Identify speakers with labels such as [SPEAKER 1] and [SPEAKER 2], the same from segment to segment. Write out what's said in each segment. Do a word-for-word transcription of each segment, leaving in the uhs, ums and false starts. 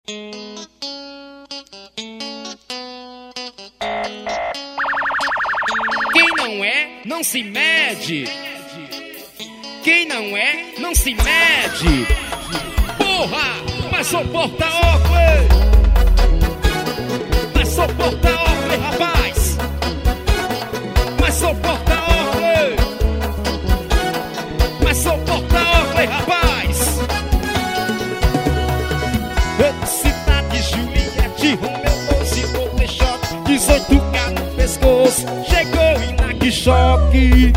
[SPEAKER 1] Quem não é, não se mede. Quem não é, não se mede. Porra, mas sou porta-óculos. Mas sou porta-óculos, rapaz. Mas sou porta-óculos. Mas sou porta-óculos, rapaz. Cidade Juliette, Romeu doze, Golden Shot, dezoito K no pescoço. Chegou Inaque Choque.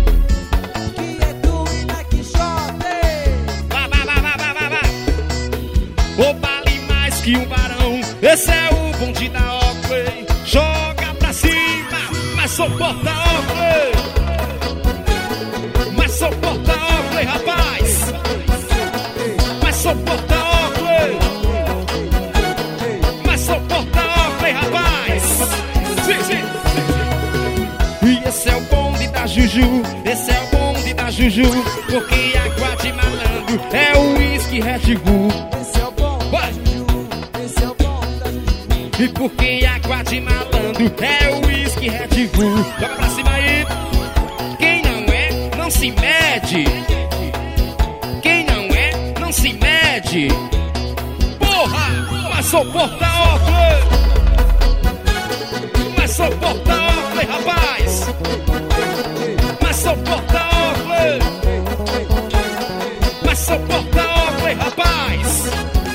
[SPEAKER 1] Ou vale mais que um barão. Esse é o bonde da Oakley. Joga pra cima, mas sou porta-Oakley. Mas sou porta-Oakley, rapaz. Mas sou porta-Oakley. Mas sou porta-Oakley, rapaz. Sim, sim. E esse é o bonde da Juju. Esse é o bonde da Juju. Porque água de malandro é o uísque Red Bull. E porque água de malandro é o uísque Red Bull. Joga pra cima aí. Quem não é, não se mede. Quem não é, não se mede. Porra, mas sou porta-óculos. Mas sou porta-óculos, rapaz. Mas sou porta-óculos. Mas sou porta-óculos, rapaz.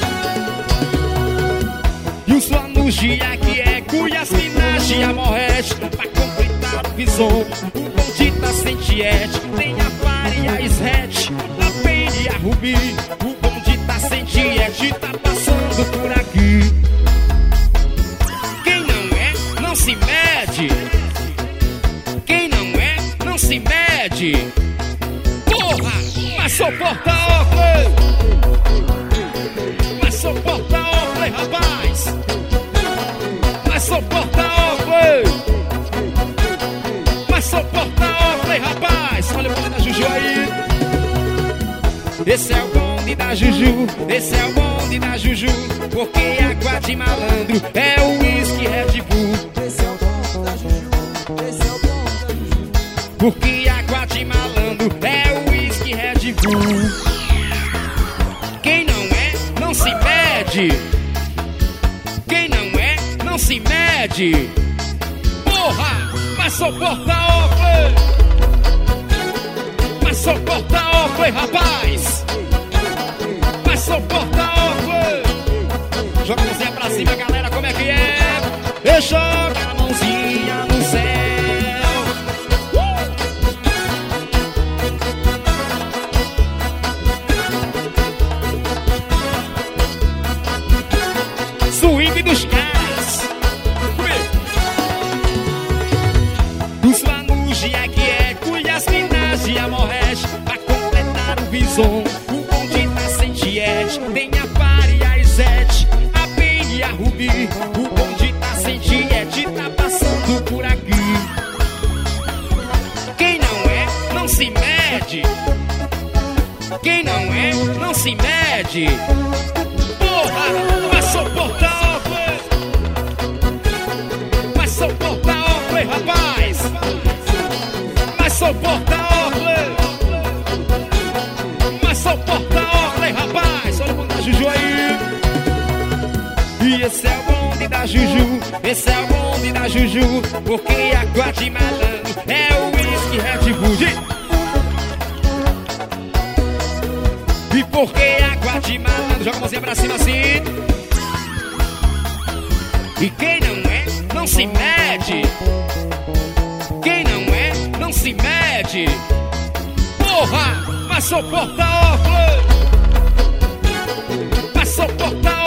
[SPEAKER 1] E o sua Gia que é Cuias, Minas e Amorrete. Pra completar o bison, o bonde da Sentiete. Tem a Pari e a Sret, a Penny e a Rubi. O bonde da Sentiete tá passando por aqui. Quem não é, não se mede. Quem não é, não se mede. Porra, mas sou porta-óculos. Mas sou porta-óculos, rapaz. Mas sou porta-óculos. Mas sou porta-óculos, rapaz. Olha o bonde da Juju aí. Esse é o bonde da Juju. Esse é o bonde da Juju. Porque água de malandro é o uísque Red Bull. Esse é o bonde da Juju. Esse é o bonde da Juju. Porque água de malandro é o uísque Red Bull. Quem não é, não se mede. Quem não é, não se mede. Porra, mas sou porta-óculos. Mas sou porta-óculos, rapaz. Mas sou porta-óculos. Joga a mãozinha pra cima, galera, como é que é? E joga a mãozinha no céu. uh! Swing dos caras. Pra completar o bison, o bonde da Sentiete. Tem a Pari e a Sret, a Penny e a Rubi. O bonde da Sentiete tá passando por aqui. Quem não é, não se mede. Quem não é, não se mede. Porra, mas sou porta-óculos. Mas sou porta-óculos, rapaz. Mas sou porta-óculos. Mas sou porta-óculos, rapaz. Olha o bonde da Juju aí. E esse é o bonde da Juju. Esse é o bonde da Juju. Porque água de malandro é o uísque Red Bull. E porque água de malandro. Joga a mãozinha pra cima assim. E quem não é, não se mede. Quem não é, não se mede. Porra, mas sou porta-óculos. Mas sou porta-óculos.